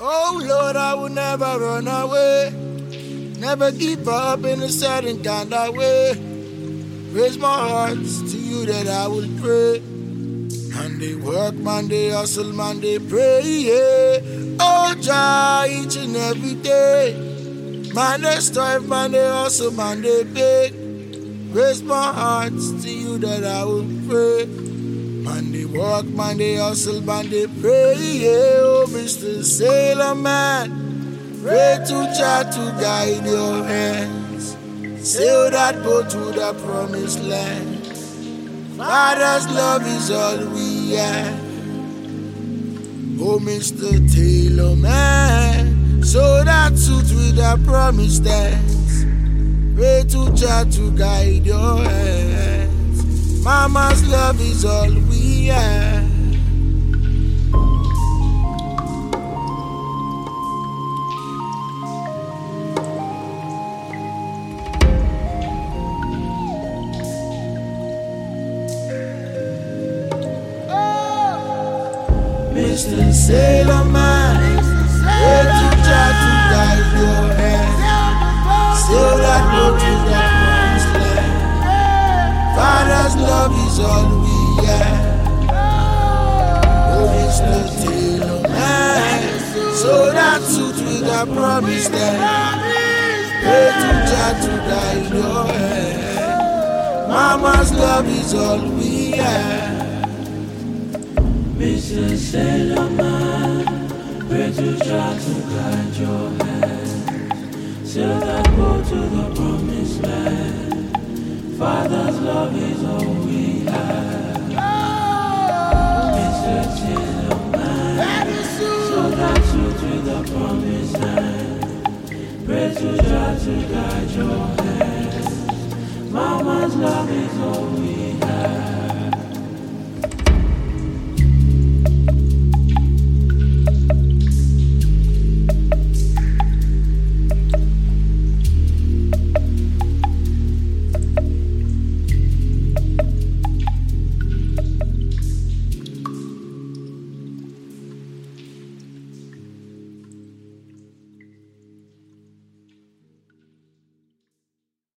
Oh Lord, I will never run away. Never give up in a certain kind of way. Raise my heart to you that I will pray. Man, they work, man, they hustle, man, they pray, yeah. Oh, Jah, each and every day. Man, they strive, man, they hustle, man, they beg. Raise my heart to you that I will pray. Man, they work, man, they hustle, man, they pray, yeah. Oh, Mr. Sailor Man, pray to Jah to guide your hands. Sail that boat to the promised land. Father's love is all we have. Oh, Mr. Tailor Man, sew that suit with the promised hands. Pray to Jah to guide your hands. Mama's love is all we have. Mr. Sailor Man, pray to Jah to guide your hands. Sail that boat to the promised land. Father's love is all we have. Oh, Mr. Tailor Man, sew that suit with the promised land. Pray to Jah to guide your hands. Mama's love is all we have. Mr. Sailor Man, pray to Jah to guide your hands. Sail that boat to the promised land. Father's love is all we have. Mr. Sailor Man, sail that suit to the promised land. Pray to Jah to guide your hands. Mama's love is all we have.